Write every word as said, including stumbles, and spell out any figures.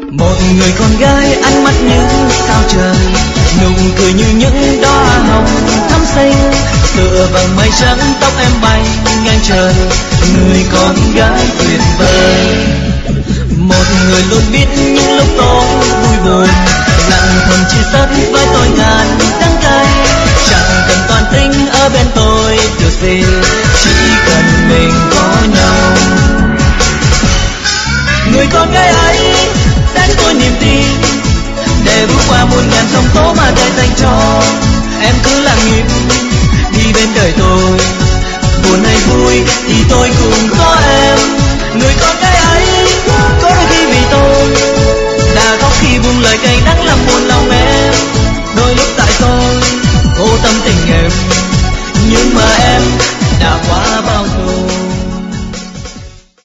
Một người con gái ánh mắt như sao trời, nụ cười như những đóa hồng thắm xinh, tựa bằng mây trắng tóc em bay ngang trời. Người con gái tuyệt vời, một người luôn biết những lúc tôi vui buồn, lặng thầm chia sẻ với tôi ngàn đắng cay. Chẳng cần toàn tính ở bên tôi được gì, chỉ cần mình có nhau. Người con gái ấy đã cho tôi niềm tin, để bước qua muôn ngàn sóng tố mà đời dành cho. Em cứ lặng im đi bên đời tôi, buồn hay vui thì tôi cùng có em. Người con gái